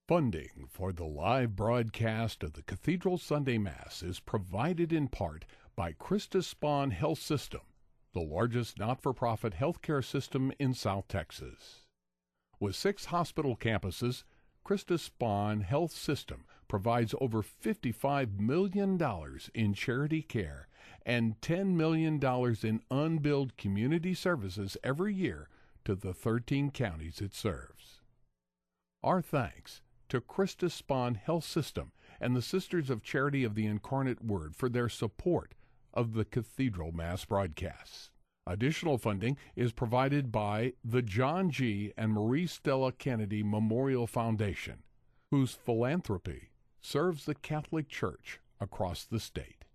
Funding for the live broadcast of the Cathedral Sunday Mass is provided in part by Christus Spohn Health System, the largest not-for-profit healthcare system in South Texas. With 6 hospital campuses, Christus Spohn Health System provides over $55 million in charity care and $10 million in unbilled community services every year to the 13 counties it serves. Our thanks to Christus Spohn Health System and the Sisters of Charity of the Incarnate Word for their support of the Cathedral Mass broadcasts. Additional funding is provided by the John G. and Marie Stella Kennedy Memorial Foundation, whose philanthropy serves the Catholic Church across the state.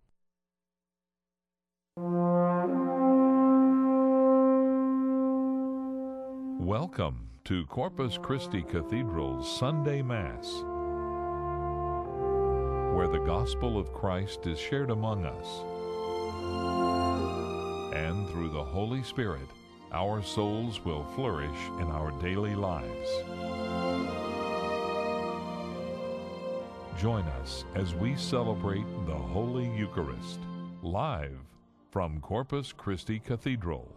Welcome to Corpus Christi Cathedral's Sunday Mass, where the gospel of Christ is shared among us. And through the Holy Spirit, our souls will flourish in our daily lives. Join us as we celebrate the Holy Eucharist, live from Corpus Christi Cathedral.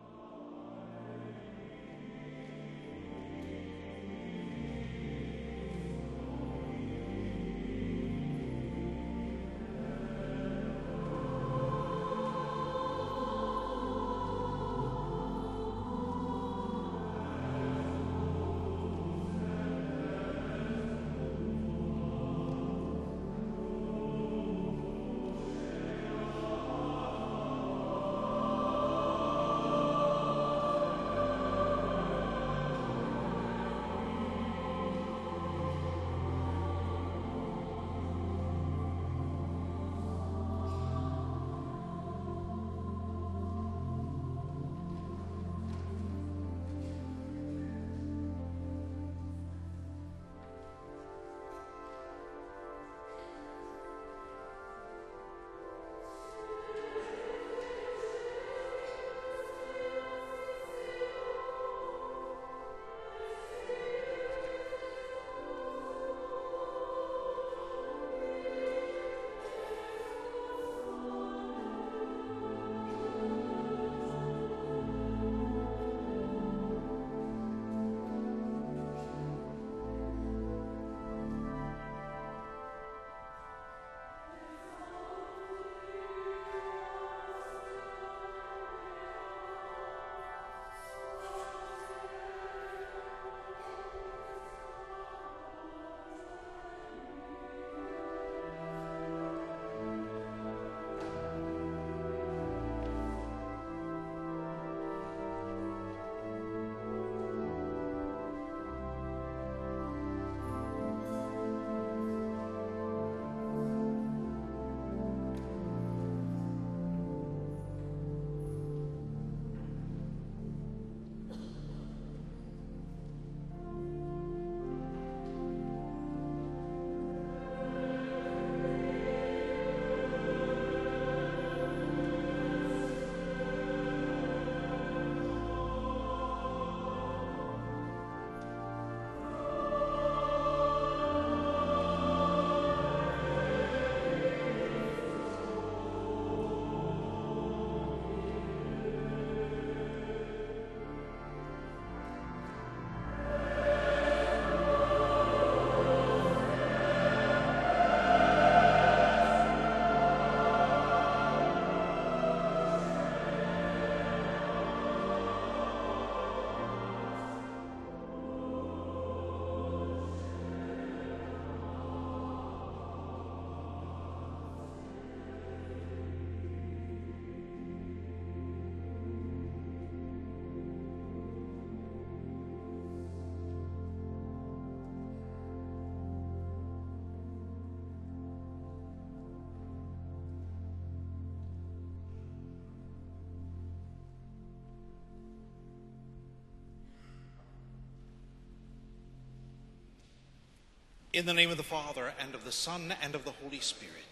In the name of the Father, and of the Son, and of the Holy Spirit.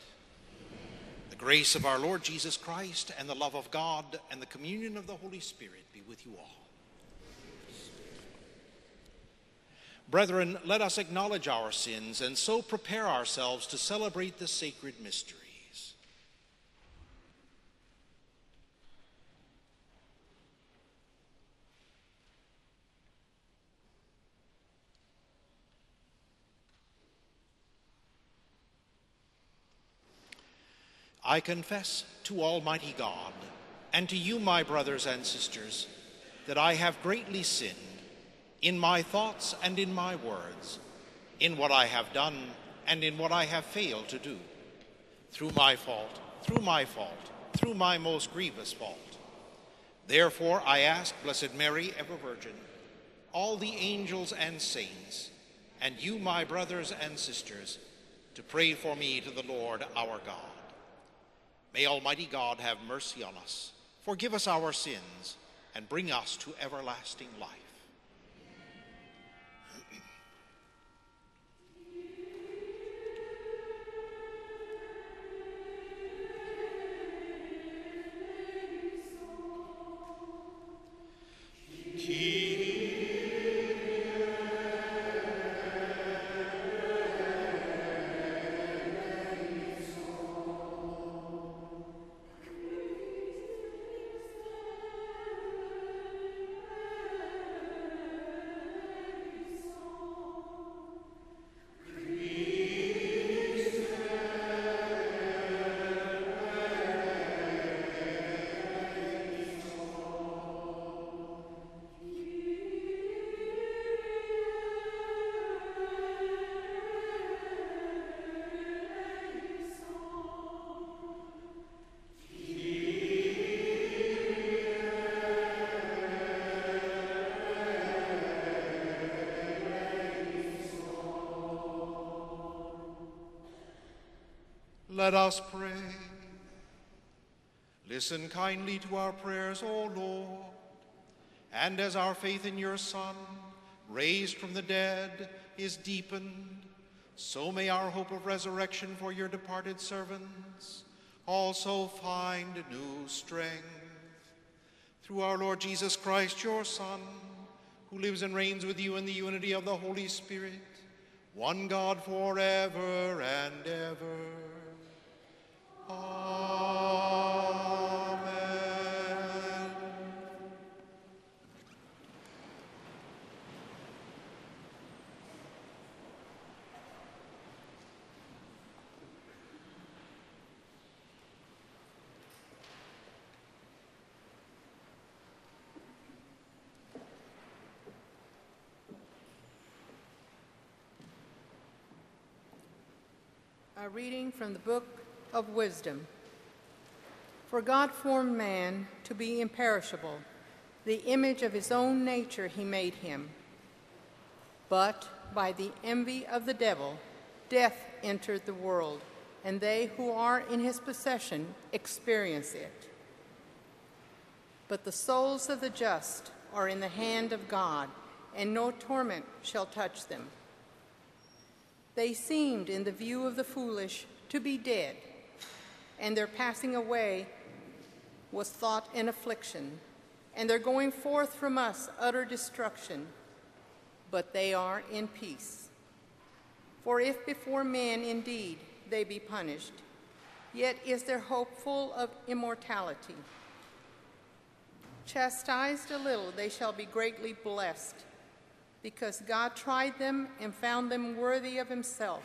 The grace of our Lord Jesus Christ, and the love of God, and the communion of the Holy Spirit be with you all. Brethren, let us acknowledge our sins and so prepare ourselves to celebrate the sacred mysteries. I confess to Almighty God and to you, my brothers and sisters, that I have greatly sinned in my thoughts and in my words, in what I have done and in what I have failed to do, through my most grievous fault. Therefore I ask Blessed Mary, ever Virgin, all the angels and saints, and you, my brothers and sisters, to pray for me to the Lord our God. May Almighty God have mercy on us, forgive us our sins, and bring us to everlasting life. Let us pray. Listen kindly to our prayers, O Lord, and as our faith in your Son, raised from the dead, is deepened, so may our hope of resurrection for your departed servants also find new strength. Through our Lord Jesus Christ, your Son, who lives and reigns with you in the unity of the Holy Spirit, one God forever and ever. Amen. A reading from the Book of Wisdom. For God formed man to be imperishable. The image of his own nature he made him. But by the envy of the devil, death entered the world, and they who are in his possession experience it. But the souls of the just are in the hand of God, and no torment shall touch them. They seemed, in the view of the foolish, to be dead, and their passing away was thought an affliction, and their going forth from us utter destruction. But they are in peace. For if before men indeed they be punished, yet is their hope full of immortality. Chastised a little, they shall be greatly blessed, because God tried them and found them worthy of himself.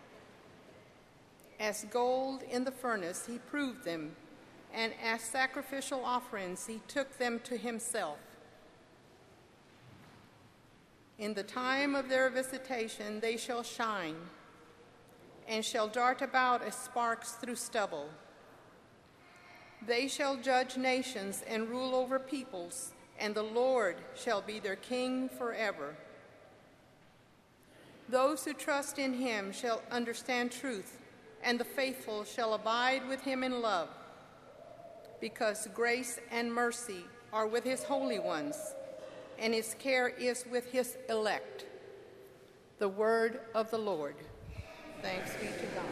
As gold in the furnace, he proved them, and as sacrificial offerings, he took them to himself. In the time of their visitation, they shall shine, and shall dart about as sparks through stubble. They shall judge nations and rule over peoples, and the Lord shall be their king forever. Those who trust in him shall understand truth, and the faithful shall abide with him in love, because grace and mercy are with his holy ones, and his care is with his elect. The word of the Lord. Thanks be to God.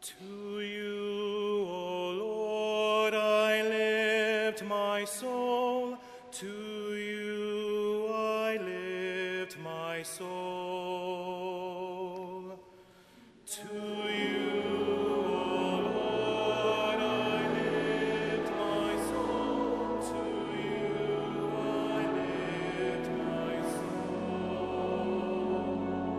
To you, O Lord, I lift my soul. To you I lift my soul. To you, O Lord, I lift my soul. To you I lift my soul.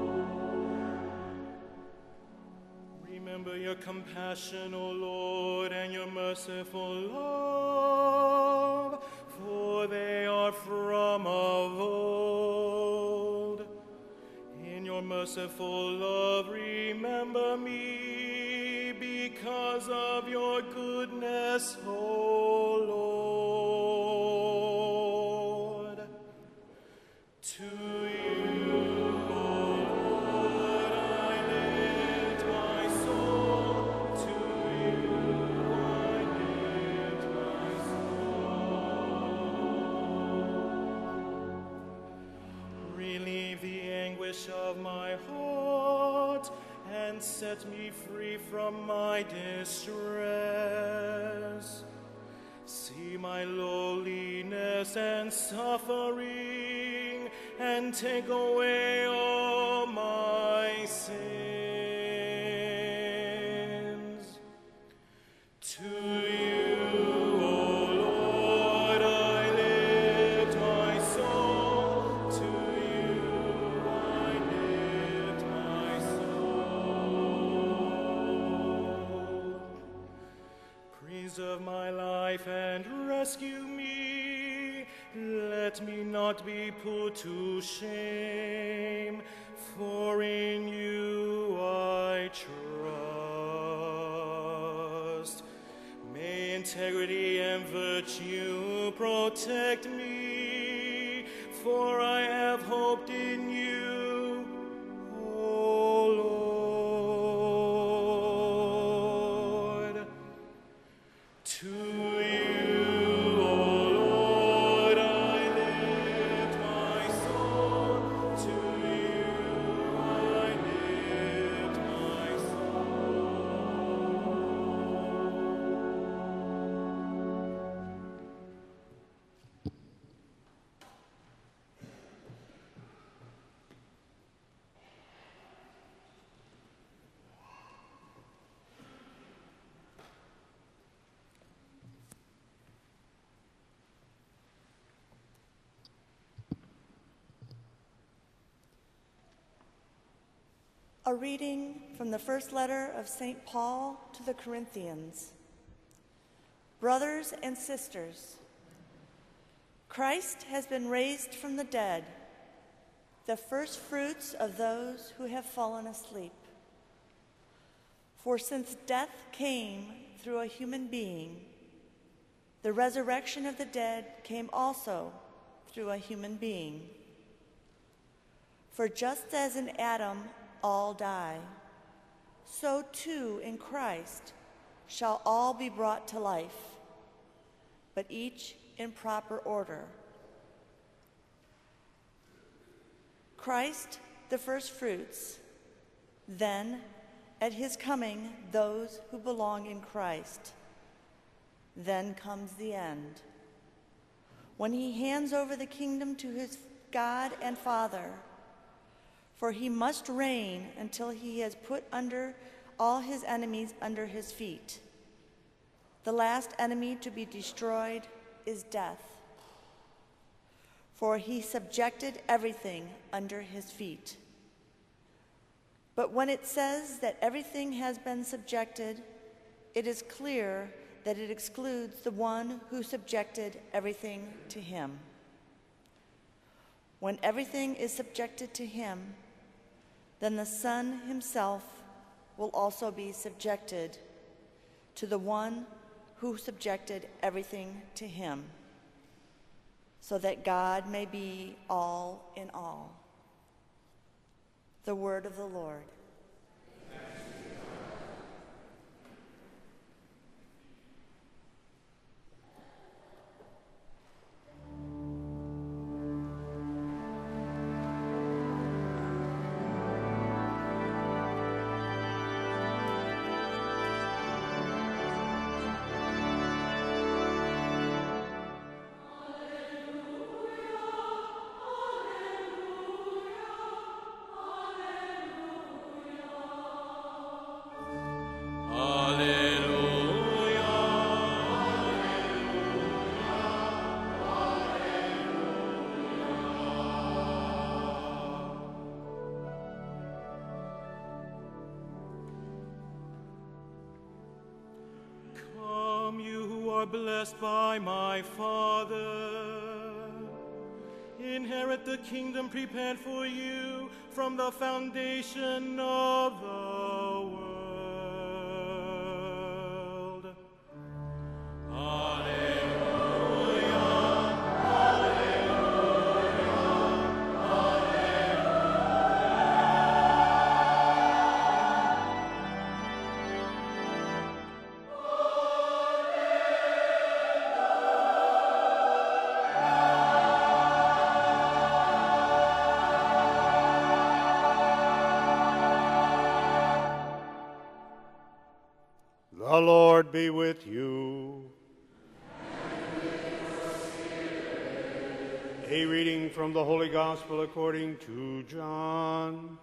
Remember your compassion, O Lord, and your merciful love, for they are from of old. In your merciful love, remember me because of your goodness, O Lord. To you, O Lord, I lift my soul. To you I lift my soul. Relieve the anguish of my heart and set me free from my distress. See my lowliness and suffering, and take away all my sins. To you, O Lord, I lift my soul. To you I lift my soul. Preserve my life and rescue me. Let me not be put to shame, for in you I trust. May integrity and virtue protect me, for I have hoped in you, O Lord. To you, O Lord, I lift my soul. To you I lift my soul. A reading from the first letter of St. Paul to the Corinthians. Brothers and sisters, Christ has been raised from the dead, the first fruits of those who have fallen asleep. For since death came through a human being, the resurrection of the dead came also through a human being. For just as in Adam all die, so too in Christ shall all be brought to life, but each in proper order. Christ the first fruits, then at his coming those who belong in Christ. Then comes the end, when he hands over the kingdom to his God and Father. For he must reign until he has put under all his enemies under his feet. The last enemy to be destroyed is death. For he subjected everything under his feet. But when it says that everything has been subjected, it is clear that it excludes the one who subjected everything to him. When everything is subjected to him, then the Son himself will also be subjected to the one who subjected everything to him, so that God may be all in all. The word of the Lord. are blessed by my Father. Inherit the kingdom prepared for you from the foundation of the world. The Lord be with you. A reading from the Holy Gospel according to John.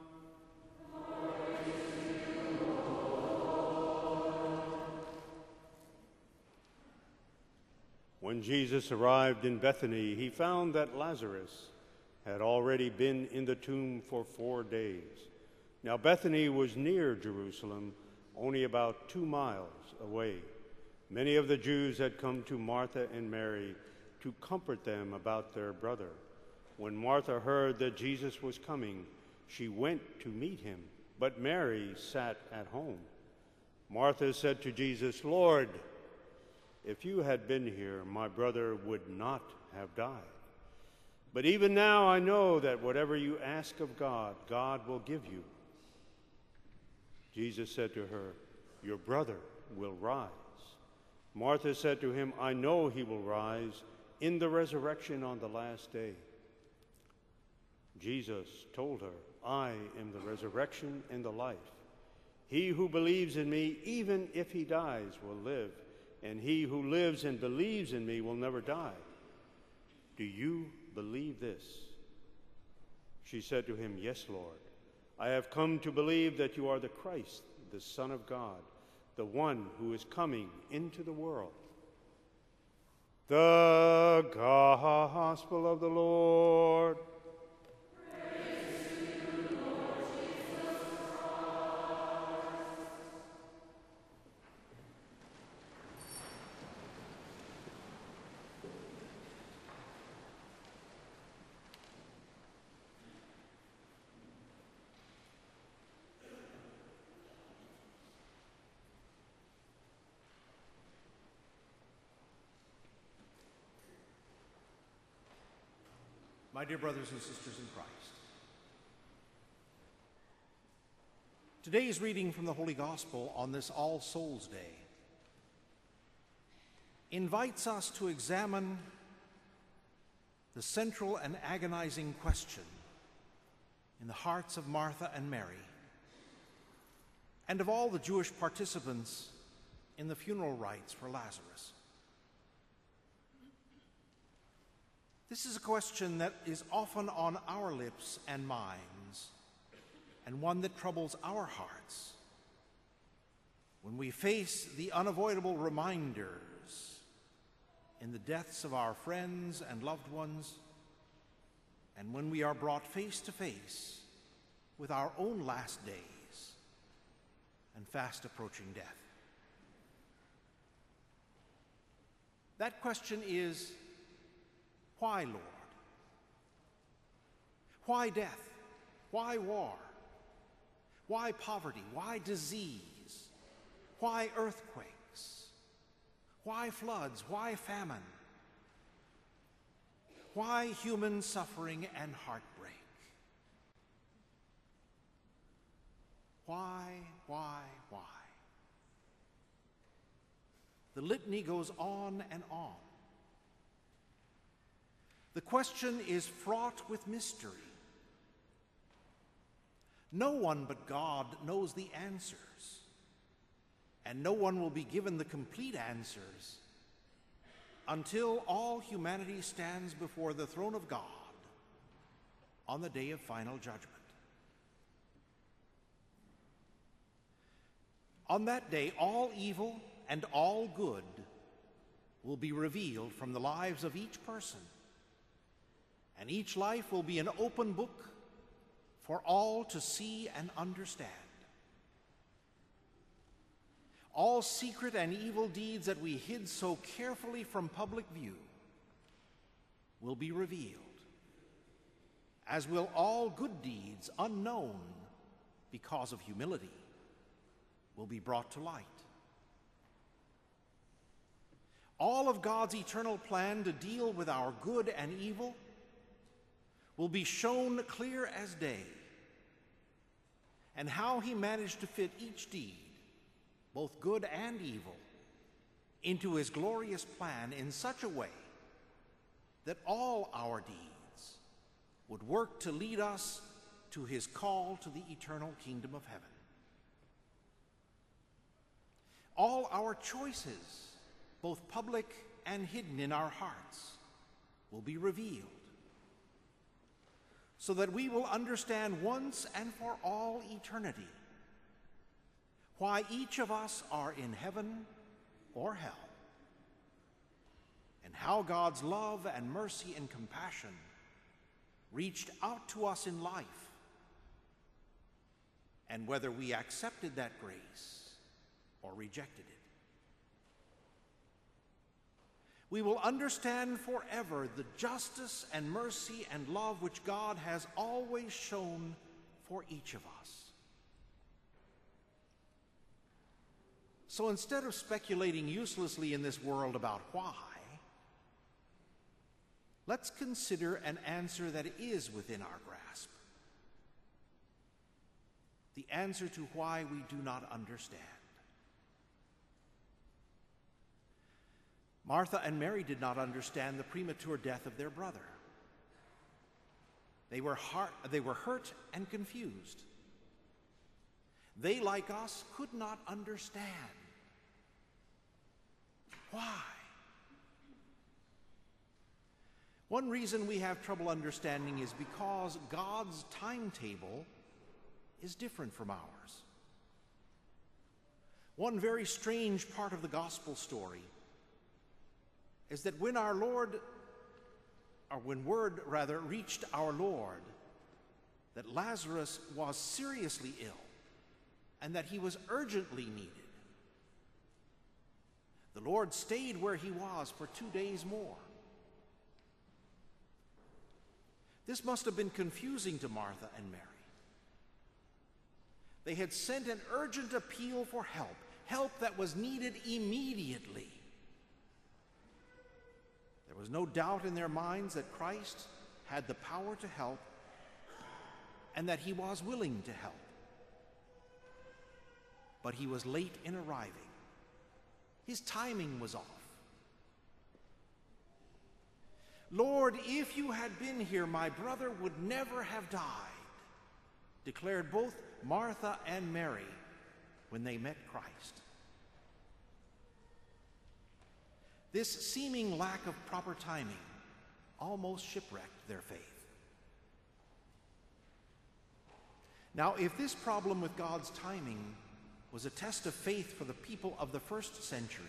When Jesus arrived in Bethany, he found that Lazarus had already been in the tomb for 4 days. Now Bethany was near Jerusalem, only about 2 miles away. Many of the Jews had come to Martha and Mary to comfort them about their brother. When Martha heard that Jesus was coming, she went to meet him, but Mary sat at home. Martha said to Jesus, "Lord, if you had been here, my brother would not have died. But even now I know that whatever you ask of God, God will give you." Jesus said to her, "Your brother will rise." Martha said to him, "I know he will rise in the resurrection on the last day." Jesus told her, "I am the resurrection and the life. He who believes in me, even if he dies, will live, and he who lives and believes in me will never die. Do you believe this?" She said to him, "Yes, Lord. I have come to believe that you are the Christ, the Son of God, the one who is coming into the world." The Gospel of the Lord. Praise to you, Lord Jesus Christ. My dear brothers and sisters in Christ, today's reading from the Holy Gospel on this All Souls Day invites us to examine the central and agonizing question in the hearts of Martha and Mary and of all the Jewish participants in the funeral rites for Lazarus. This is a question that is often on our lips and minds, and one that troubles our hearts when we face the unavoidable reminders in the deaths of our friends and loved ones, and when we are brought face to face with our own last days and fast approaching death. That question is, why, Lord? Why death? Why war? Why poverty? Why disease? Why earthquakes? Why floods? Why famine? Why human suffering and heartbreak? Why? The litany goes on and on. The question is fraught with mystery. No one but God knows the answers, and no one will be given the complete answers until all humanity stands before the throne of God on the day of final judgment. On that day, all evil and all good will be revealed from the lives of each person, and each life will be an open book for all to see and understand. All secret and evil deeds that we hid so carefully from public view will be revealed, as will all good deeds unknown because of humility will be brought to light. All of God's eternal plan to deal with our good and evil will be shown clear as day, and how he managed to fit each deed, both good and evil, into his glorious plan in such a way that all our deeds would work to lead us to his call to the eternal kingdom of heaven. All our choices, both public and hidden in our hearts, will be revealed, so that we will understand once and for all eternity why each of us are in heaven or hell, and how God's love and mercy and compassion reached out to us in life, and whether we accepted that grace or rejected it. We will understand forever the justice and mercy and love which God has always shown for each of us. So instead of speculating uselessly in this world about why, let's consider an answer that is within our grasp. The answer to why we do not understand. Martha and Mary did not understand the premature death of their brother. They were hurt and confused. They, like us, could not understand. Why? One reason we have trouble understanding is because God's timetable is different from ours. One very strange part of the gospel story is that when word reached our Lord that Lazarus was seriously ill and that he was urgently needed, the Lord stayed where he was for 2 days more. This must have been confusing to Martha and Mary. They had sent an urgent appeal for help that was needed immediately. There was no doubt in their minds that Christ had the power to help and that he was willing to help. But he was late in arriving. His timing was off. Lord, if you had been here, my brother would never have died, declared both Martha and Mary when they met Christ. This seeming lack of proper timing almost shipwrecked their faith. Now, if this problem with God's timing was a test of faith for the people of the first century,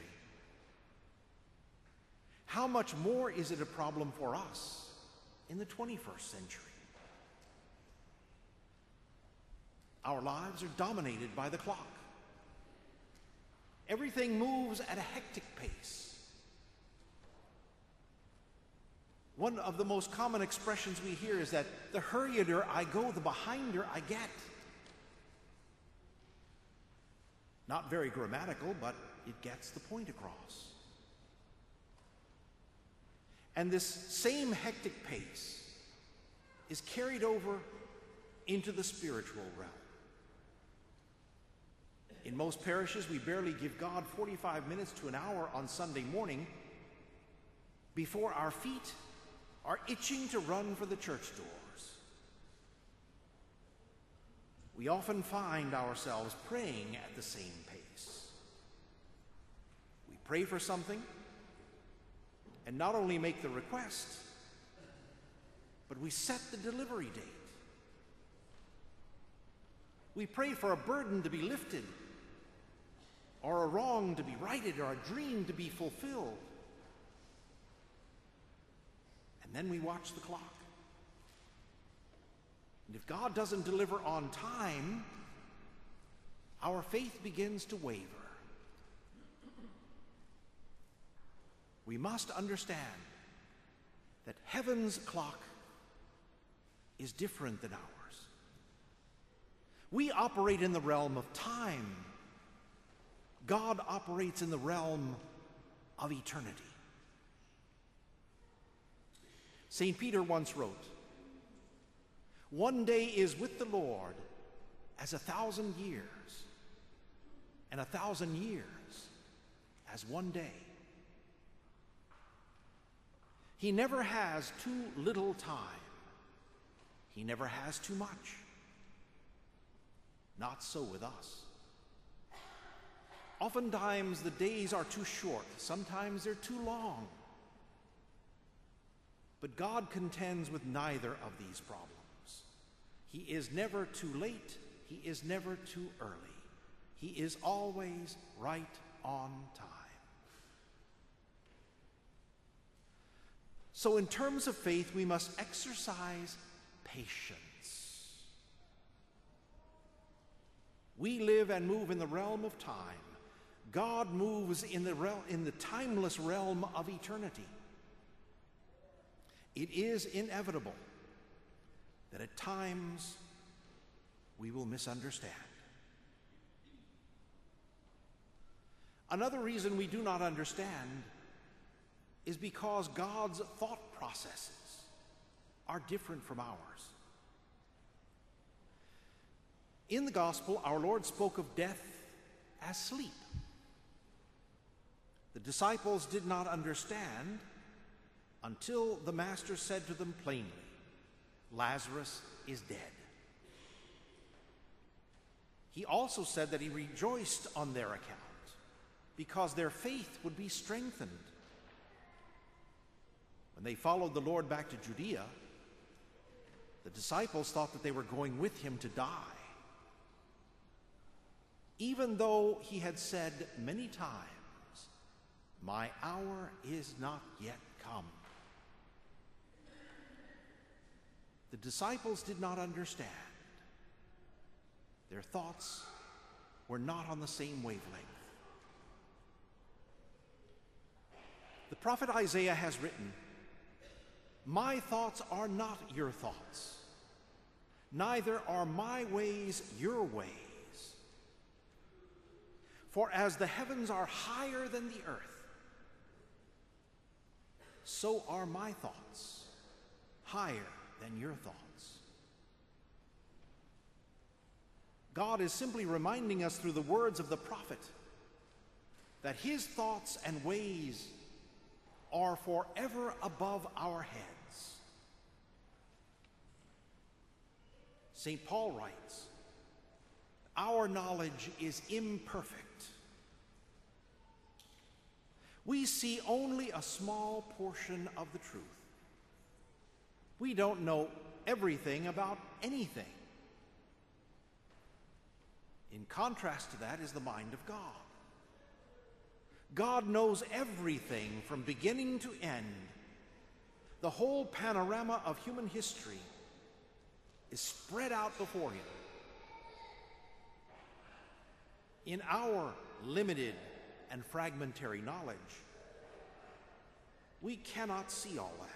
how much more is it a problem for us in the 21st century? Our lives are dominated by the clock. Everything moves at a hectic pace. One of the most common expressions we hear is that the hurrieder I go, the behinder I get. Not very grammatical, but it gets the point across. And this same hectic pace is carried over into the spiritual realm. In most parishes, we barely give God 45 minutes to an hour on Sunday morning before our feet are itching to run for the church doors. We often find ourselves praying at the same pace. We pray for something and not only make the request, but we set the delivery date. We pray for a burden to be lifted, or a wrong to be righted, or a dream to be fulfilled. And then we watch the clock. And if God doesn't deliver on time, our faith begins to waver. we must understand that heaven's clock is different than ours. We operate in the realm of time. God operates in the realm of eternity. St. Peter once wrote, "One day is with the Lord as 1,000 years, and 1,000 years as one day." He never has too little time. He never has too much. Not so with us. Oftentimes the days are too short. Sometimes they're too long. But God contends with neither of these problems. He is never too late. He is never too early. He is always right on time. So in terms of faith, we must exercise patience. We live and move in the realm of time. God moves in the timeless realm of eternity. It is inevitable that at times we will misunderstand. Another reason we do not understand is because God's thought processes are different from ours. In the gospel, our Lord spoke of death as sleep. The disciples did not understand until the Master said to them plainly, "Lazarus is dead." He also said that he rejoiced on their account because their faith would be strengthened. When they followed the Lord back to Judea, the disciples thought that they were going with him to die, even though he had said many times, "My hour is not yet come." The disciples did not understand. Their thoughts were not on the same wavelength. The prophet Isaiah has written, "My thoughts are not your thoughts, neither are my ways your ways. For as the heavens are higher than the earth, so are my thoughts higher than your thoughts." God is simply reminding us through the words of the prophet that his thoughts and ways are forever above our heads. St. Paul writes, "Our knowledge is imperfect. We see only a small portion of the truth. We don't know everything about anything." In contrast to that is the mind of God. God knows everything from beginning to end. The whole panorama of human history is spread out before him. In our limited and fragmentary knowledge, we cannot see all that.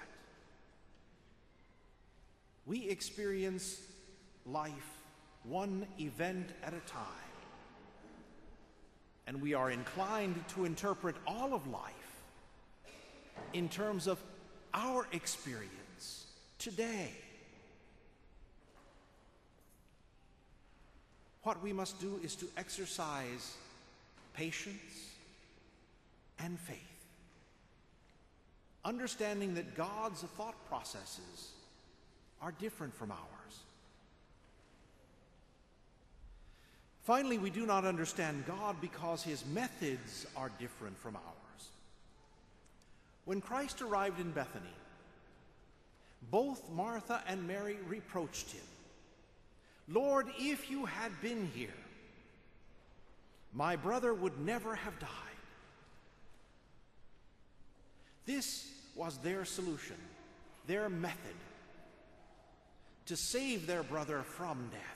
We experience life one event at a time, and we are inclined to interpret all of life in terms of our experience today. What we must do is to exercise patience and faith, understanding that God's thought processes are different from ours. Finally, we do not understand God because his methods are different from ours. When Christ arrived in Bethany, both Martha and Mary reproached him. "Lord, if you had been here, my brother would never have died." This was their solution, their method to save their brother from death.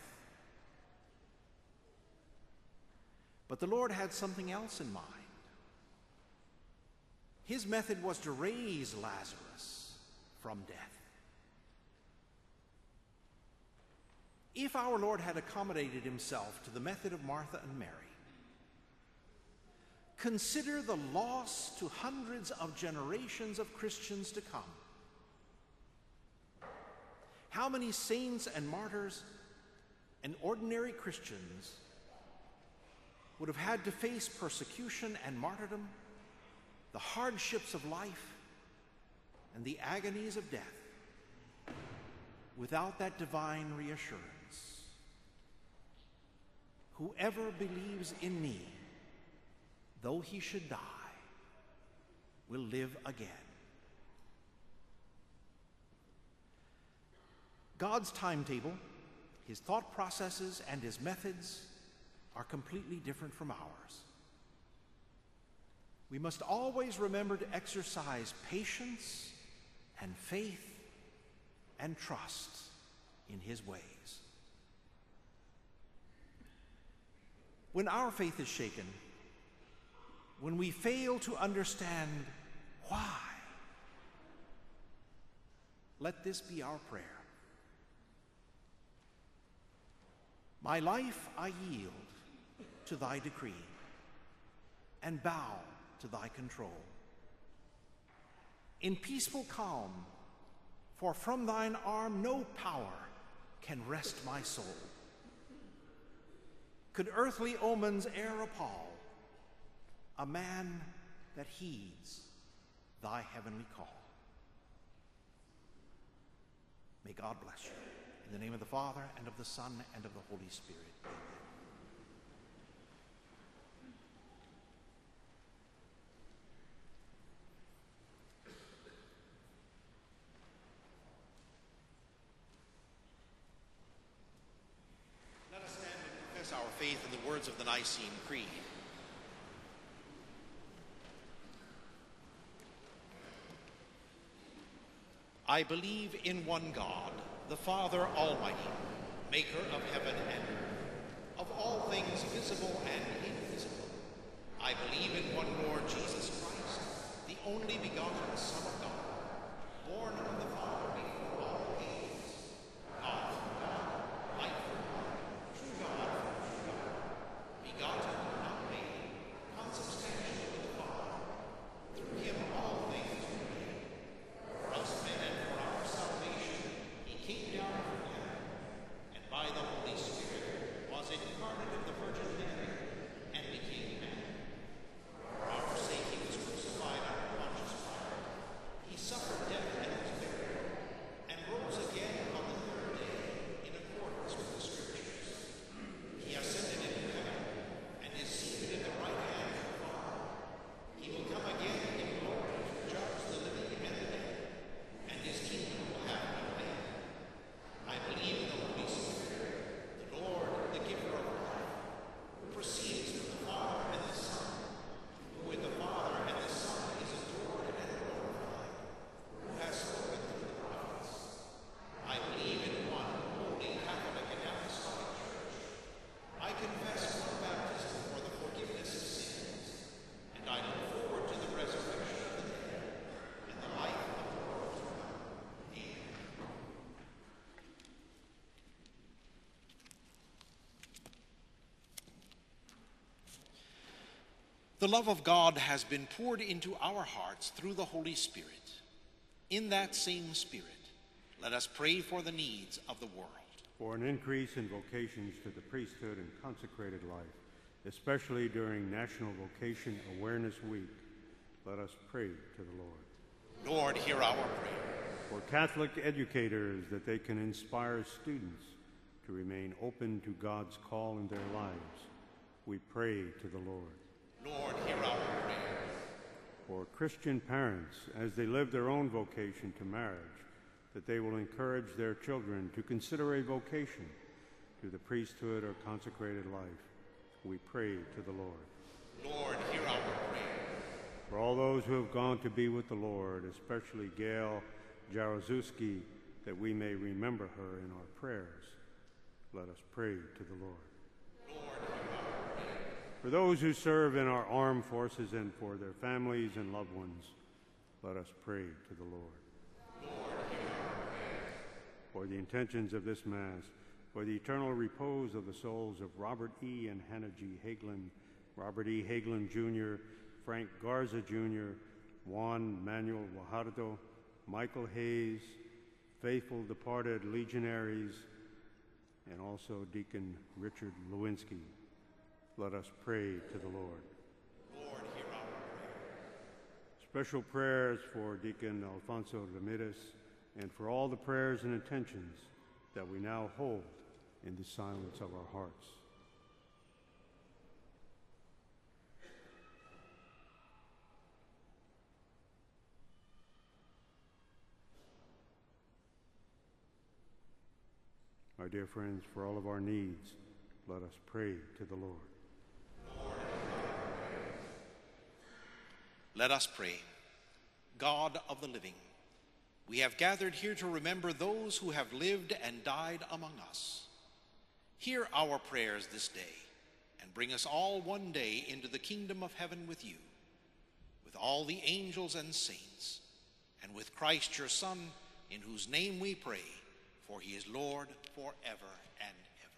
But the Lord had something else in mind. His method was to raise Lazarus from death. If our Lord had accommodated himself to the method of Martha and Mary, consider the loss to hundreds of generations of Christians to come. How many saints and martyrs and ordinary Christians would have had to face persecution and martyrdom, the hardships of life, and the agonies of death without that divine reassurance? Whoever believes in me, though he should die, will live again. God's timetable, his thought processes, and his methods are completely different from ours. We must always remember to exercise patience and faith and trust in his ways. When our faith is shaken, when we fail to understand why, let this be our prayer. My life I yield to thy decree and bow to thy control. In peaceful calm, for from thine arm no power can wrest my soul. Could earthly omens e'er appall a man that heeds thy heavenly call? May God bless you. In the name of the Father, and of the Son, and of the Holy Spirit. Amen. Let us stand and confess our faith in the words of the Nicene Creed. I believe in one God, the Father Almighty, maker of heaven and earth, of all things visible and invisible. I believe in one Lord Jesus Christ, the only begotten Son of God, born of the Father before all ages, God from God, light from light, true God from true God, begotten, not made, consubstantial with the Father. Through him all things were made. For us men and for our salvation, he came down from heaven, and by the Holy Spirit was incarnate of the Virgin Mary, and became man. For our sake he was crucified under Pontius Pilate. He suffered death and was buried, and rose again on the third day in accordance with the Scriptures. He ascended into heaven, and is seated at the right hand of the Father. He will come again in glory to judge the living and the dead, and his kingdom will have no end. I believe in the Holy Spirit, the Lord, the giver of life, who proceeds from the Father and the Son, who with the Father and the Son is adored and glorified, who has spoken through the prophets. I believe in one holy Catholic and Apostolic Church. I confess one baptism for the forgiveness of sins, and I look forward to the resurrection of the dead and the life of the world to come. Amen. The love of God has been poured into our hearts through the Holy Spirit. In that same Spirit, let us pray for the needs of the world. For an increase in vocations to the priesthood and consecrated life, especially during National Vocation Awareness Week, let us pray to the Lord. Lord, hear our prayer. For Catholic educators, that they can inspire students to remain open to God's call in their lives, we pray to the Lord. Lord, hear our prayer. For Christian parents, as they live their own vocation to marriage, that they will encourage their children to consider a vocation to the priesthood or consecrated life, we pray to the Lord. Lord, hear our prayer. For all those who have gone to be with the Lord, especially Gail Jaruzelski, that we may remember her in our prayers, let us pray to the Lord. For those who serve in our armed forces and for their families and loved ones, Let us pray to the Lord. For the intentions of this Mass, for the eternal repose of the souls of Robert E. and Hannah G. Hagelin, Robert E. Hagelin Jr., Frank Garza Jr., Juan Manuel Guajardo, Michael Hayes, faithful departed legionaries, and also Deacon Richard Lewinsky. Let us pray to the Lord. Lord, hear our prayer. Special prayers for Deacon Alfonso Ramirez and for all the prayers and intentions that we now hold in the silence of our hearts. My dear friends, for all of our needs, let us pray to the Lord. Let us pray. God of the living, we have gathered here to remember those who have lived and died among us. Hear our prayers this day, and bring us all one day into the kingdom of heaven with you, with all the angels and saints, and with Christ your Son, in whose name we pray, for he is Lord forever and ever.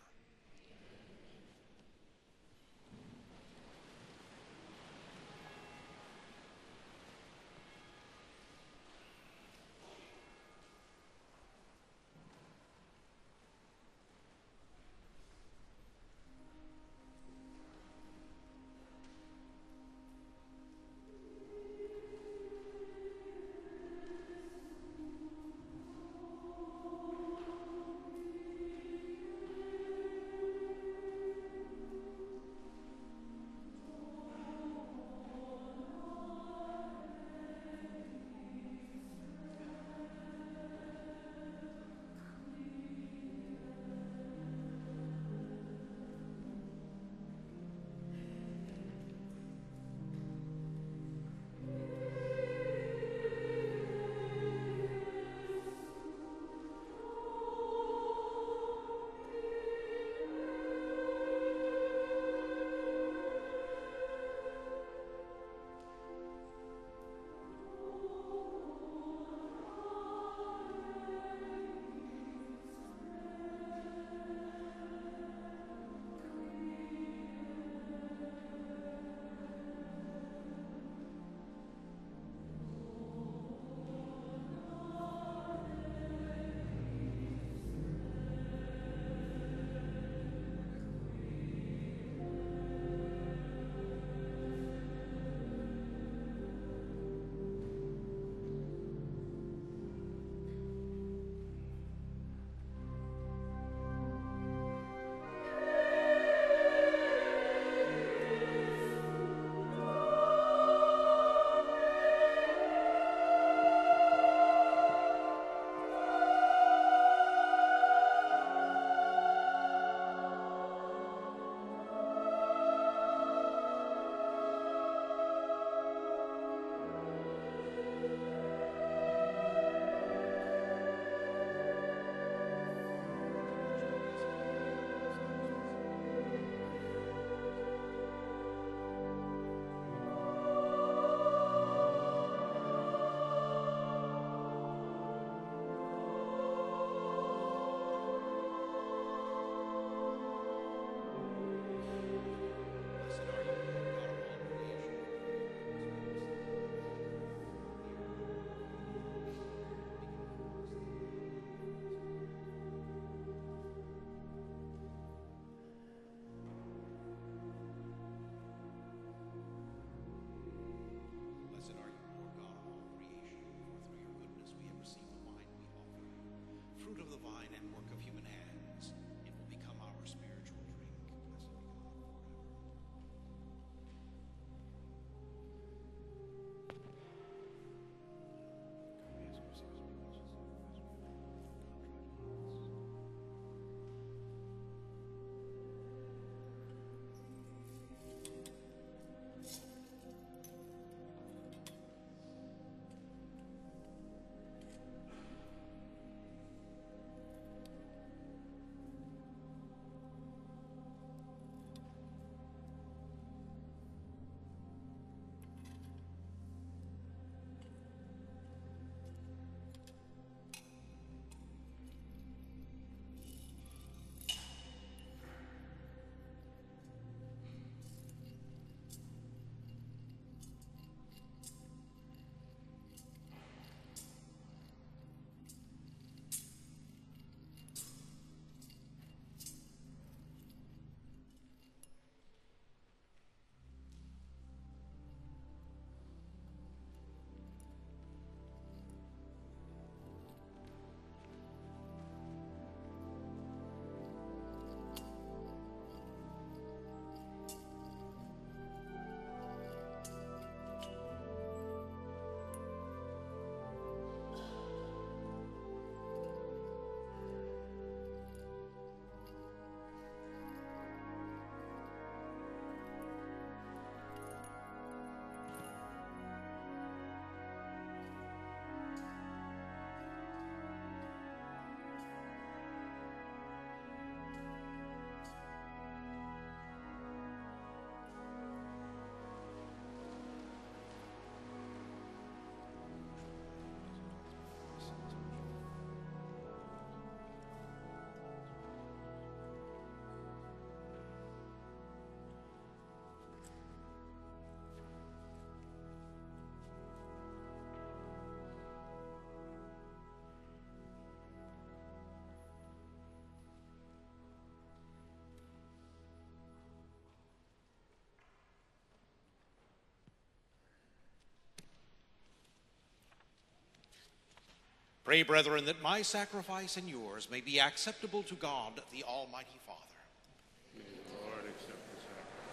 Pray, brethren, that my sacrifice and yours may be acceptable to God, the Almighty Father. May the Lord accept the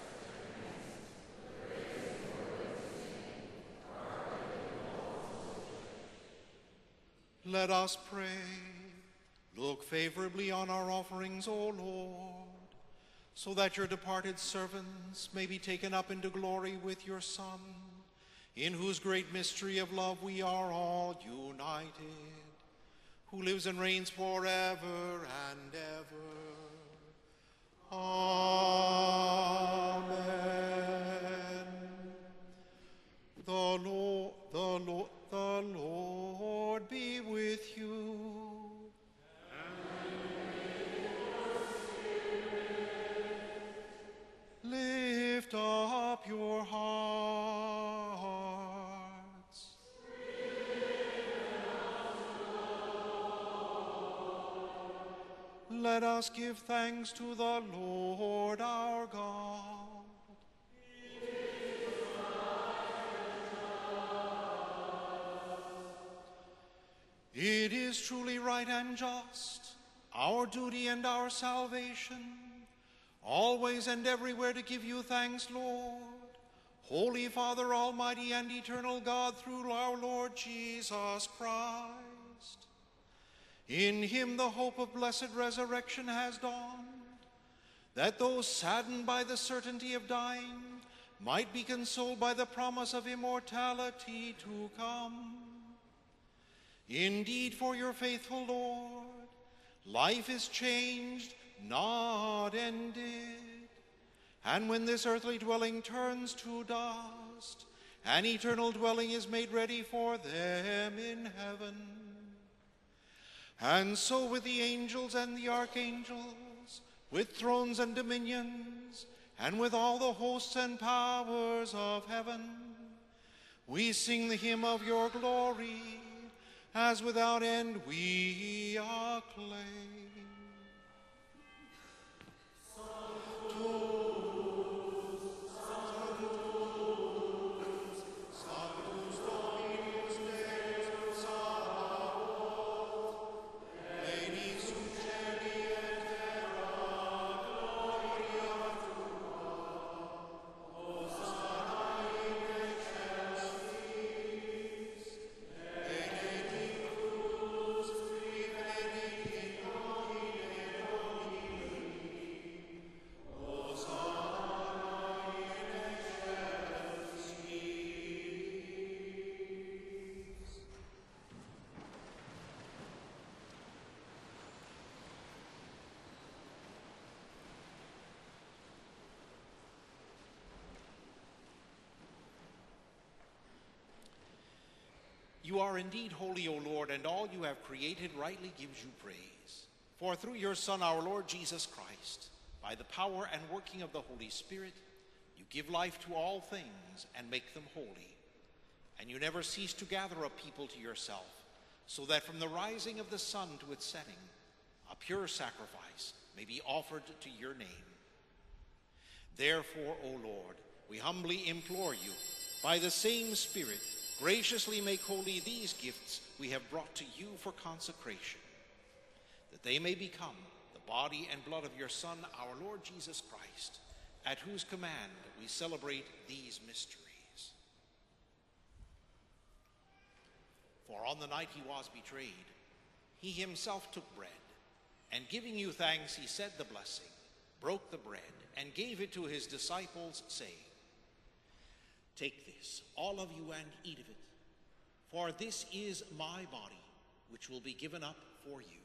sacrifice. Let us pray. Look favorably on our offerings, O Lord, so that your departed servants may be taken up into glory with your Son, in whose great mystery of love we are all united, who lives and reigns forever and ever. Amen. The Lord be with you. Lift up your hearts. Let us give thanks to the Lord our God. It is truly right and just, our duty and our salvation, always and everywhere to give you thanks, Lord, Holy Father, Almighty and eternal God, through our Lord Jesus Christ. In him the hope of blessed resurrection has dawned, that those saddened by the certainty of dying might be consoled by the promise of immortality to come. Indeed, for your faithful Lord, life is changed, not ended. And when this earthly dwelling turns to dust, an eternal dwelling is made ready for them in heaven. And so with the angels and the archangels, with thrones and dominions, and with all the hosts and powers of heaven, we sing the hymn of your glory, as without end we acclaim. You are indeed holy, O Lord, and all you have created rightly gives you praise. For through your Son, our Lord Jesus Christ, by the power and working of the Holy Spirit, you give life to all things and make them holy. And you never cease to gather a people to yourself, so that from the rising of the sun to its setting, a pure sacrifice may be offered to your name. Therefore, O Lord, we humbly implore you, by the same Spirit, graciously make holy these gifts we have brought to you for consecration, that they may become the body and blood of your Son, our Lord Jesus Christ, at whose command we celebrate these mysteries. For on the night he was betrayed, he himself took bread, and giving you thanks, he said the blessing, broke the bread, and gave it to his disciples, saying, "Take this, all of you, and eat of it, for this is my body, which will be given up for you."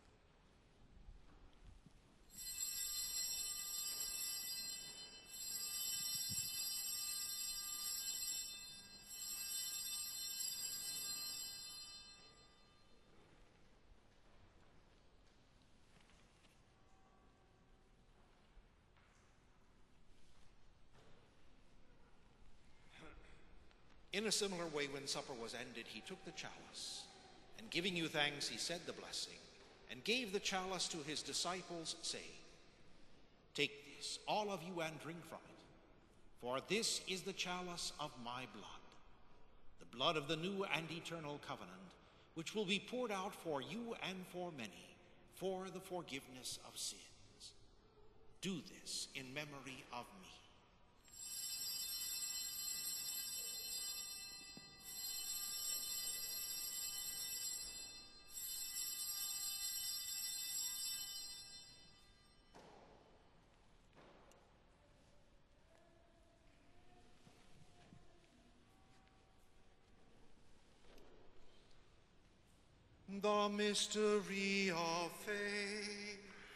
In a similar way, when supper was ended, he took the chalice, and giving you thanks, he said the blessing, and gave the chalice to his disciples, saying, "Take this, all of you, and drink from it, for this is the chalice of my blood, the blood of the new and eternal covenant, which will be poured out for you and for many for the forgiveness of sins. Do this in memory of me. The mystery of faith.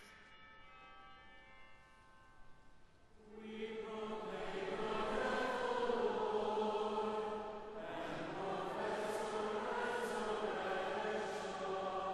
We proclaim the death of the Lord and profess the resurrection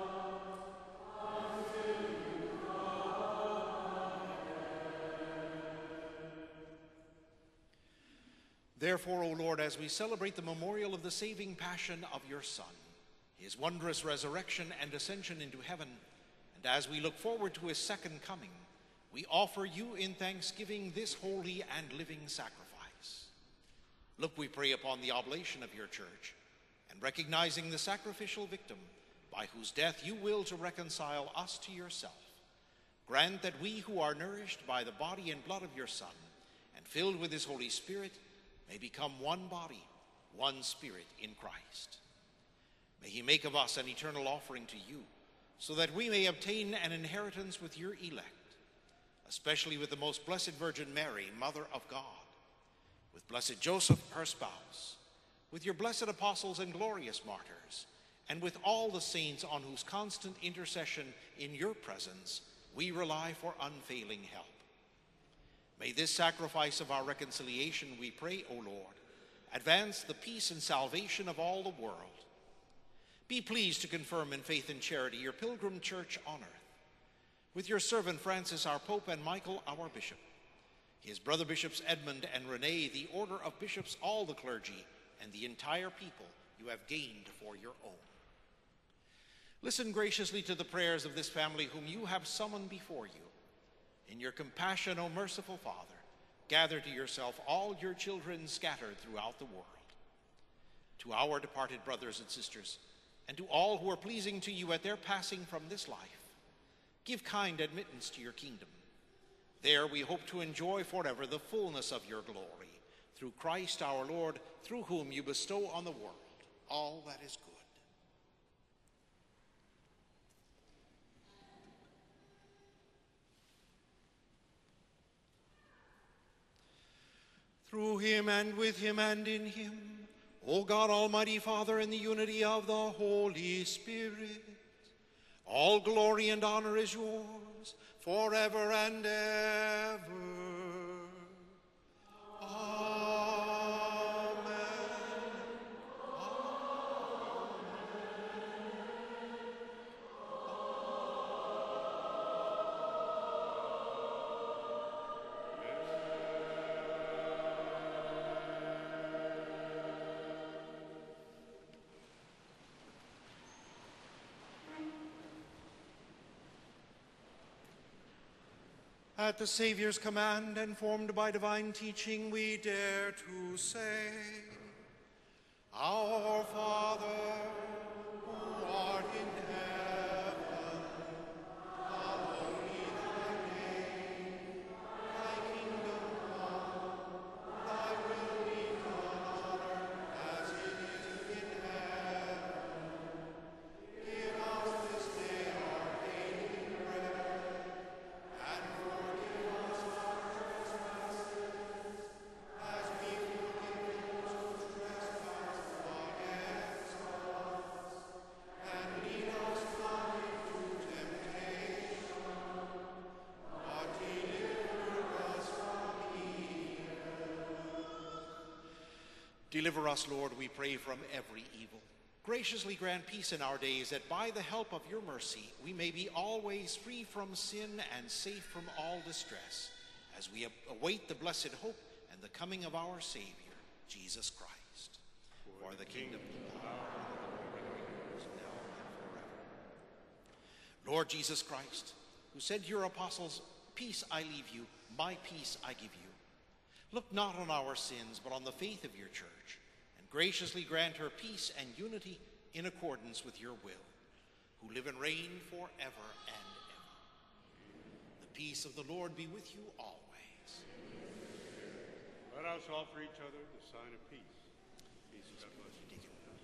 until you come again. Therefore, O Lord, as we celebrate the memorial of the saving passion of your Son, his wondrous resurrection and ascension into heaven, and as we look forward to his second coming, we offer you in thanksgiving this holy and living sacrifice. Look, we pray, upon the oblation of your church, and recognizing the sacrificial victim by whose death you will to reconcile us to yourself, grant that we who are nourished by the body and blood of your Son and filled with his Holy Spirit may become one body, one spirit in Christ. May he make of us an eternal offering to you, so that we may obtain an inheritance with your elect, especially with the most blessed Virgin Mary, Mother of God, with blessed Joseph, her spouse, with your blessed apostles and glorious martyrs, and with all the saints on whose constant intercession in your presence we rely for unfailing help. May this sacrifice of our reconciliation, we pray, O Lord, advance the peace and salvation of all the world. Be pleased to confirm in faith and charity your pilgrim church on earth, with your servant Francis, our Pope, and Michael, our Bishop, his brother bishops Edmund and Rene, the order of bishops, all the clergy, and the entire people you have gained for your own. Listen graciously to the prayers of this family whom you have summoned before you. In your compassion, O merciful Father, gather to yourself all your children scattered throughout the world. To our departed brothers and sisters, and to all who are pleasing to you at their passing from this life, give kind admittance to your kingdom. There we hope to enjoy forever the fullness of your glory, through Christ our Lord, through whom you bestow on the world all that is good. Through him and with him and in him, O God, Almighty Father, in the unity of the Holy Spirit, all glory and honor is yours forever and ever. Amen. At the Savior's command and formed by divine teaching, we dare to say, Our Father, who art in heaven, hallowed be thy name. Thy kingdom come, thy will be done on earth as it is in heaven. Give us this day our daily bread, and forgive us our trespasses, as we forgive those who trespass against us. And lead us not into temptation, but deliver us from evil. Deliver us, Lord, we pray, from every evil. Graciously grant peace in our days, that by the help of your mercy we may be always free from sin and safe from all distress, as we await the blessed hope and the coming of our Savior, Jesus Christ. For the kingdom, the power, and the glory are yours, now and forever. Lord Jesus Christ, who said to your apostles, Peace I leave you, my peace I give you, look not on our sins, but on the faith of your church, and graciously grant her peace and unity in accordance with your will, who live and reign forever and ever. The peace of the Lord be with you always. Let us offer each other the sign of peace. Peace, God bless you.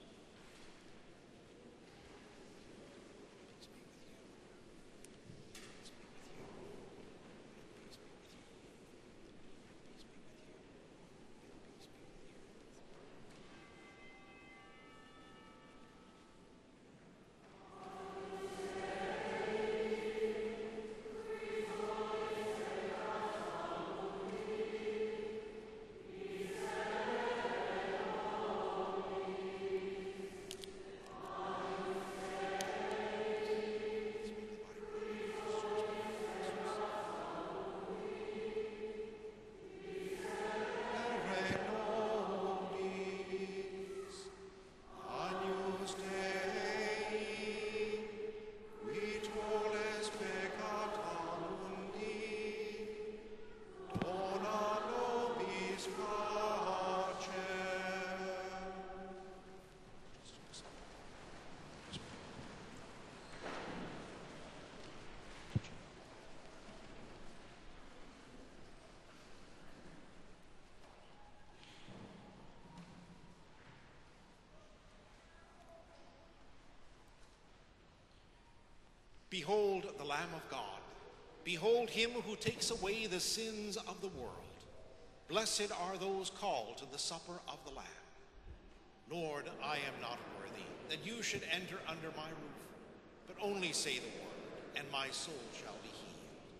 Behold the Lamb of God. Behold him who takes away the sins of the world. Blessed are those called to the supper of the Lamb. Lord, I am not worthy that you should enter under my roof, but only say the word, and my soul shall be healed.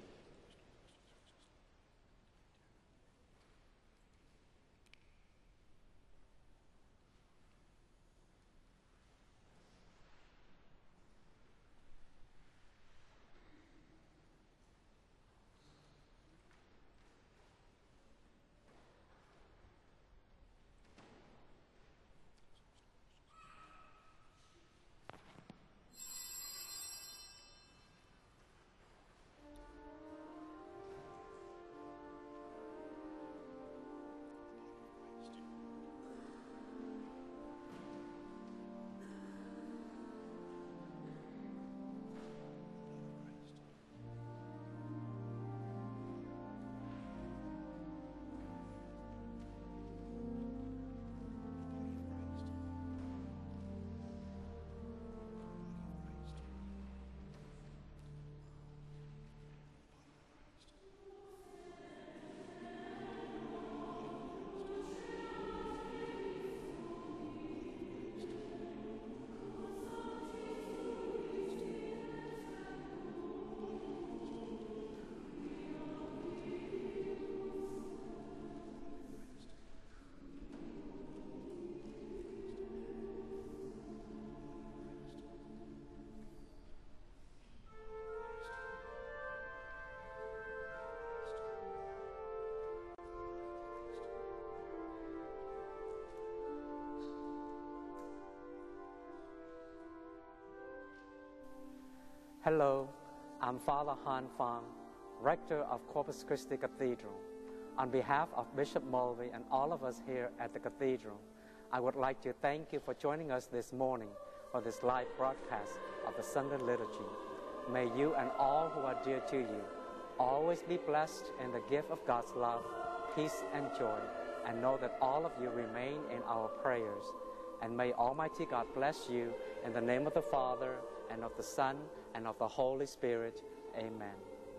Hello, I'm Father Han Fang, Rector of Corpus Christi Cathedral. On behalf of Bishop Mulvey and all of us here at the Cathedral, I would like to thank you for joining us this morning for this live broadcast of the Sunday Liturgy. May you and all who are dear to you always be blessed in the gift of God's love, peace, and joy, and know that all of you remain in our prayers. And may Almighty God bless you in the name of the Father, and of the Son, and of the Holy Spirit. Amen.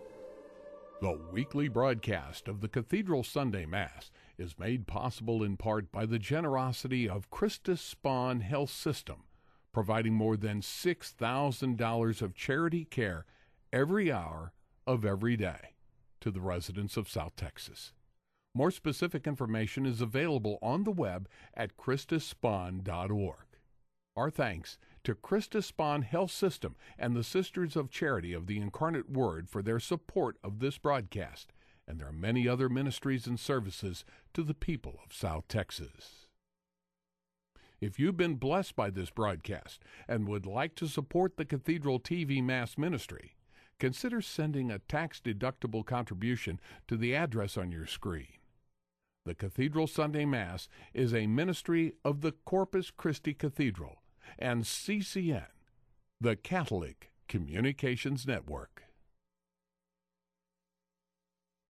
The weekly broadcast of the Cathedral Sunday Mass is made possible in part by the generosity of Christus Spohn Health System, providing more than $6,000 of charity care every hour of every day to the residents of South Texas. More specific information is available on the web at christusspohn.org. Our thanks to Christus Spohn Health System and the Sisters of Charity of the Incarnate Word for their support of this broadcast, and there are many other ministries and services to the people of South Texas. If you've been blessed by this broadcast and would like to support the Cathedral TV Mass Ministry, consider sending a tax-deductible contribution to the address on your screen. The Cathedral Sunday Mass is a ministry of the Corpus Christi Cathedral and CCN, the Catholic Communications Network.